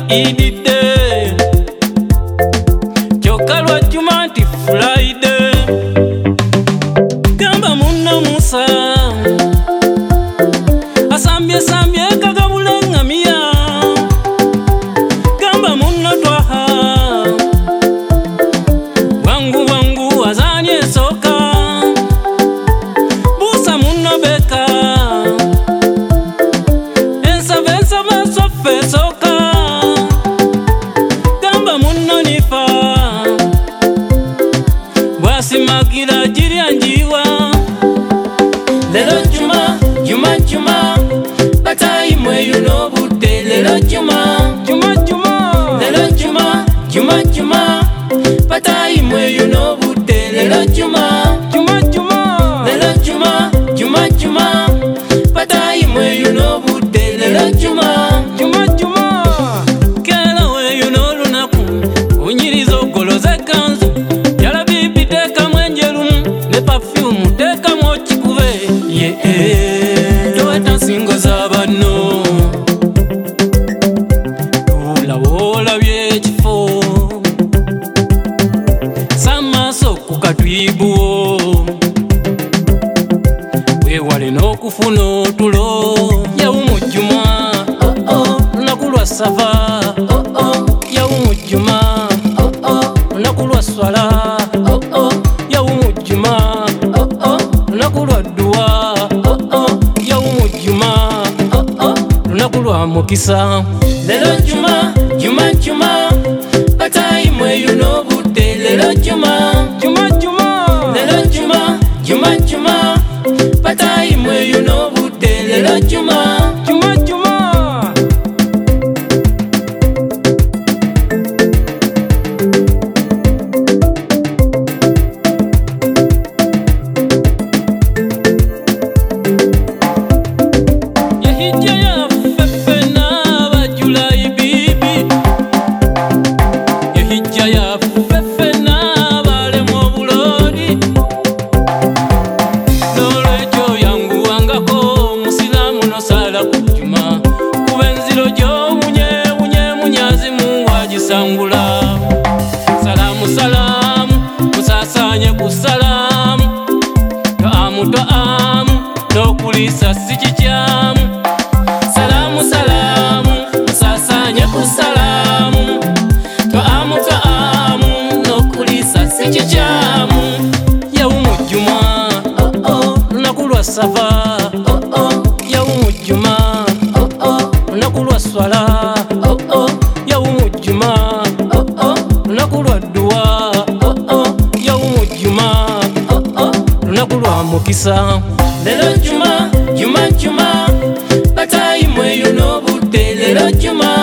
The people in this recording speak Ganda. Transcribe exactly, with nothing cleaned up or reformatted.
idide kyokka lwa juma nti Friday gamba munna Musa asambye sambye kagabula ngamiya gamba munna Twaha wangu wangu azanye soka busa munna Beka ensa bensa basofe soka gamba munna Nifa bwasimagira jirya njiwa lero juma juma juma batayi mweyo n'obudde lero juma juma juma lero juma juma juma batayi mweyo n'obudde lero juma juma juma lero juma juma juma batayi mweyo n'obudde lero juma juma juma kera weyo n'olunaku unyiriza ogoloza ekanzu yala bibi teekamu enjerumu ne perfume teekamu okikube ye toweta nsingo z'abanno tuulawoolabye ekifo samaaso ku katwibuwo weewale n'okufuna otulo yawumujjuma lunaku lwa sava yawumujjuma lunaku lwa swala yawumujjuma lunaku lwa dduwa yawumujjuma lunaku lwa mukisa lero juma juma juma batayi mweyo n'obudde lero juma juma juma lero juma juma juma batayi mweyo n'obudde lero juma juma juma yehijja yaffe n'abajulayi bibi yehijja yaffe n'abalemu obulodi n'olwekyo yanguwangako musiraamu nosala ku jjuma kuba enziro gy'owunyewunye munyazimu wagisangula salaamu salaamu musasaanye ku salaamu toamu toamu n'okuliisa si kikyamu salaamu salaamu musasaanye ku salaamu toamu toamu n'okuliisa si kikyamu yawumujjuma lunaku lwa sava yawumujjuma lunaku lwa swala yawumujjuma lunaku lwa dduwa yawumujjuma lunaku lwa mukisa lero juma juma juma batayi mweyo n'obudde lero juma